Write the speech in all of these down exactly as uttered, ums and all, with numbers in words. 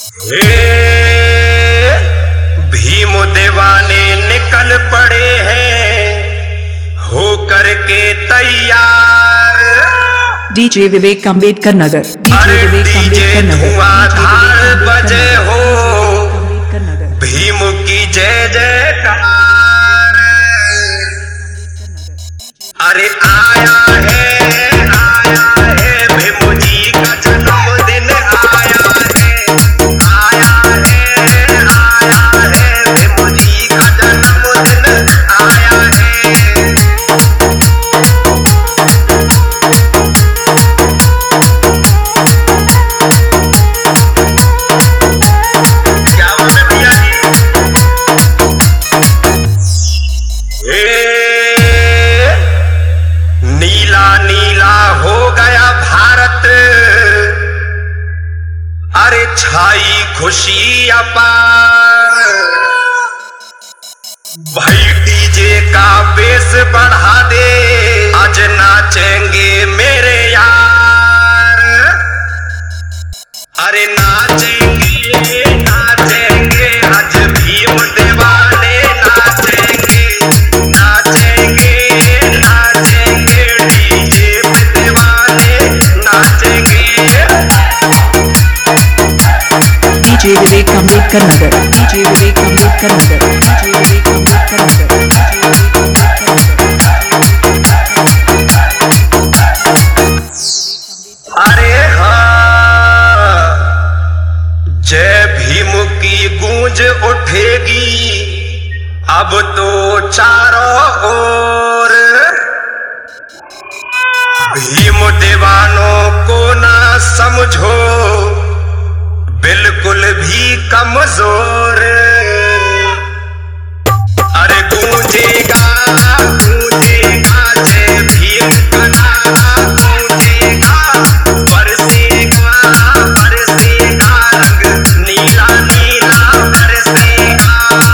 हे भीम दीवाने निकल पड़े हैं हो करके तैयार। डीजे विवेक अम्बेडकर नगर। अरे डीजे धुआंधार बजे हो भीम की जय जयकार। अरे आया है आया है भीम जी का जन्मदिन आया है आया है आया है भीम जी का जन्मदिन आया है। क्या बात है भैया जी। ए नीला नीला हो गया भारत अरे छाई खुशी अपार। भाई डीजे का बेस बढ़ा दे आज नाचेंगे मेरे यार। अरे नाचेंगे नाचेंगे आज भीम दीवाने नाचेंगे नाचेंगे नाचेंगे डीजे पे दीवाने नाचेंगे। DJ Vivek Ambedkar Nagar. DJ Vivek Ambedkar Nagar. DJ Vivek Ambedkar Nagar. अरे हाँ जय भीम की गूंज उठेगी अब तो चारों ओर। भीम दीवानों को ना समझो बिल्कुल भी कमजोर। अरे गूंजेगा गूंजेगा जय भीम का नारा गूंजेगा बरसेगा बरसेगा रंग नीला नीला बरसेगा।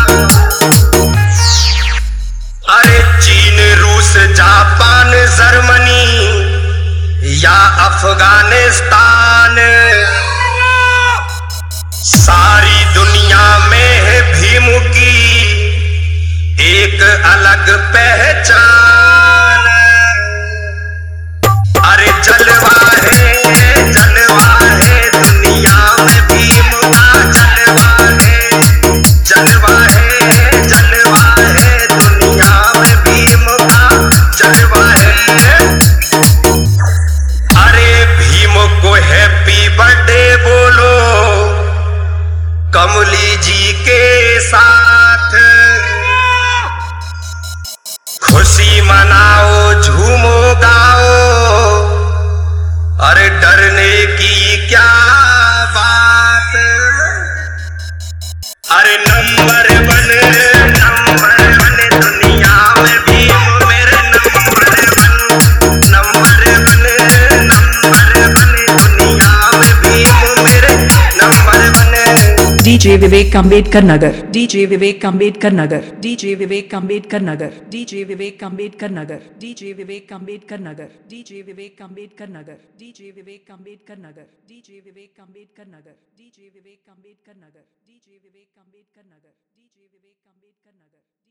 अरे चीन रूस जापान जर्मनी या अफगानिस्तान सारी दुनिया में है भीम की एक अलग पहचान। अरे जलवा है जलवा है दुनिया में भीम का जलवा है जलवा है जलवा है दुनिया में भीम का जलवा है। अरे भीम को हैप्पी बर्थडे बोलो कमली जी के साथ। खुशी मनाओ झूमो गाओ अरे डरने की क्या बात। अरे नंबर वन नंबर वन दुनिया में भीम मेरे number one number one number one दुनिया में भीम मेरे number one. DJ Vivek Ambedkar Nagar. DJ Vivek Ambedkar Nagar. DJ Vivek Ambedkar Nagar. DJ Vivek Ambedkar Nagar. DJ Vivek Ambedkar Nagar. DJ Vivek Ambedkar Nagar. DJ Vivek Ambedkar Nagar. DJ Vivek Ambedkar Nagar. DJ Vivek Ambedkar Nagar. DJ Vivek Ambedkar Nagar. DJ Vivek Ambedkar नगर।